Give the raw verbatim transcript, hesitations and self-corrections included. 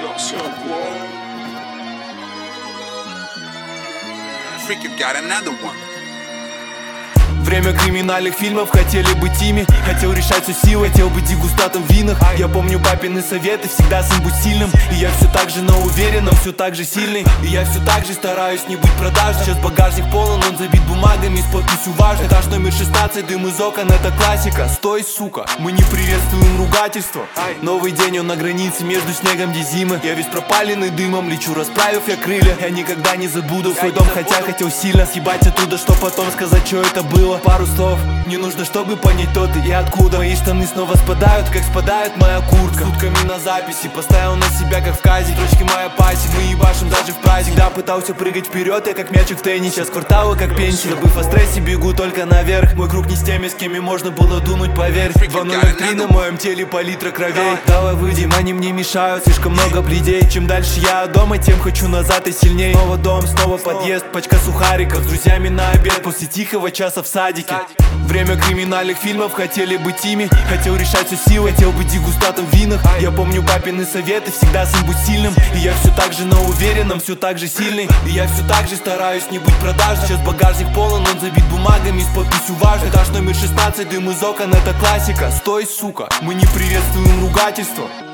Freaky got another one. Время криминальных фильмов, хотели быть ими. Хотел решать все силой, хотел быть дегустатом в винах. Я помню папины советы, всегда сын будь сильным. И я все так же на уверенном, все так же сильный. И я все так же стараюсь не быть продажным. Сейчас багажник полон, он забит бумагами с подписью важно. Этаж номер шестнадцать, дым из окон, это классика. Стой, сука, мы не приветствуем ругательство. Новый день, он на границе между снегом, где зимы. Я весь пропаленный дымом, лечу, расправив я крылья. Я никогда не забуду свой дом, хотя хотел сильно съебать оттуда, что потом сказать, что это было. Пару слов не нужно, чтобы понять, кто ты и откуда. Мои штаны снова спадают, как спадает моя куртка. Сутками на записи, поставил на себя, как в казе. Строчки моя паси, мы ебашим даже в праздник. Всегда пытался прыгать вперед, я как мячик в теннисе. Сейчас кварталы как пенсии, забыв о стрессе, бегу только наверх. Мой круг не с теми, с кем можно было дунуть, поверь. Два ноль три на моем теле, палитра кровей. Давай выйдем, они мне мешают, слишком много бледей. Чем дальше я дома, тем хочу назад и сильней. Снова дом, снова подъезд, пачка сухариков. С друзьями на обед, после тихого часа в садике. Время криминальных фильмов, хотели быть ими. Хотел решать все силой, хотел быть дегустатом в винах. Я помню папины советы, всегда сын будь сильным. И я все так же на уверенном, все так же сильный. И я все так же стараюсь не быть продажным. Сейчас багажник полон, он забит бумагами с подписью важно. Этаж номер шестнадцать, дым из окон, это классика. Стой, сука, мы не приветствуем ругательство.